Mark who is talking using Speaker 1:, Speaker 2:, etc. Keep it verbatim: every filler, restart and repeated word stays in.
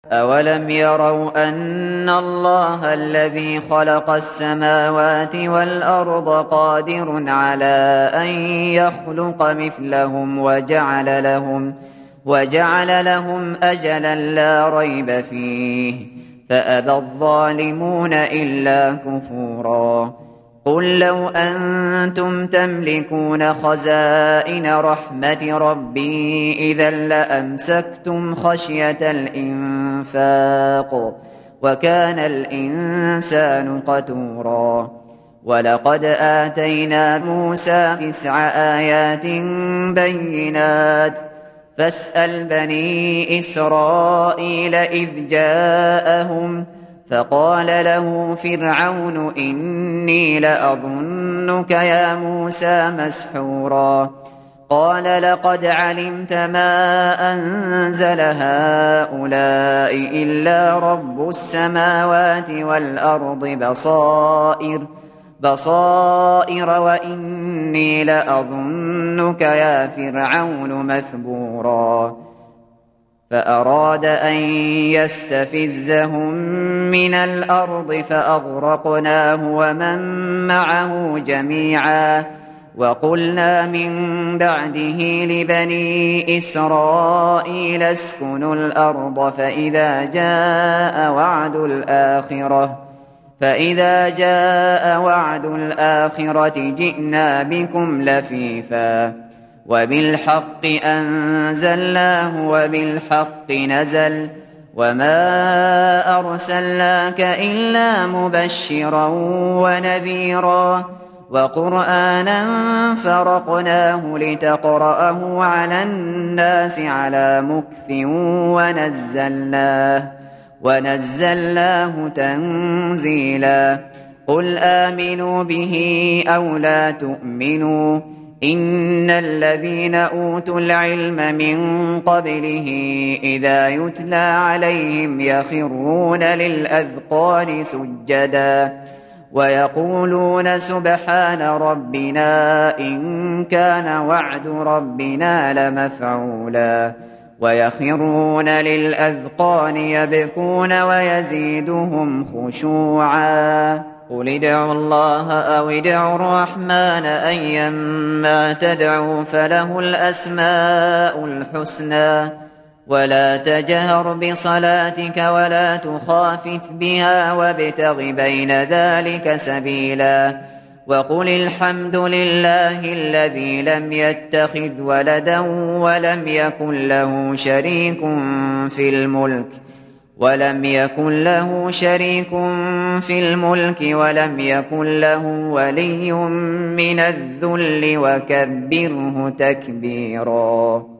Speaker 1: أولم يروا أن الله الذي خلق السماوات والأرض قادر على أن يخلق مثلهم وجعل لهم, وجعل لهم أجلا لا ريب فيه فأبى الظالمون إلا كفورا. قل لو أنتم تملكون خزائن رحمة ربي إذا لأمسكتم خشية الإنفاق وكان الإنسان قتورا. ولقد آتينا موسى تسع آيات بينات فاسأل بني إسرائيل إذ جاءهم فقال له فرعون إني لأظنك يا موسى مسحورا. قال لقد علمت ما أنزل هؤلاء إلا رب السماوات والأرض بصائر, بصائر وإني لأظنك يا فرعون مثبورا. فأراد أن يستفزهم من الأرض فأغرقناه ومن معه جميعا. وقلنا من بعده لبني إسرائيل اسكنوا الأرض فإذا جاء وعد الآخرة فإذا جاء وعد الآخرة جئنا بكم لفيفا وبالحق أنزلناه وبالحق نزل وما أرسلناك إلا مبشرا ونذيرا وقرآنا فرقناه لتقرأه على الناس على مكث ونزلناه, ونزلناه تنزيلا. قل آمنوا به أو لا تؤمنوا إن الذين أوتوا العلم من قبله إذا يتلى عليهم يخرون للأذقان سجدا ويقولون سبحان ربنا إن كان وعد ربنا لمفعولا ويخرون للأذقان يبكون ويزيدهم خشوعا. قل ادعوا الله أو ادعوا الرحمن أيما تدعوا فله الأسماء الحسنى ولا تجهر بصلاتك ولا تخافت بها وابتغ بين ذلك سبيلا. وقل الحمد لله الذي لم يتخذ ولدا ولم يكن له شريك في الملك ولم يكن له شريك في الملك ولم يكن له ولي من الذل وكبره تكبيرا.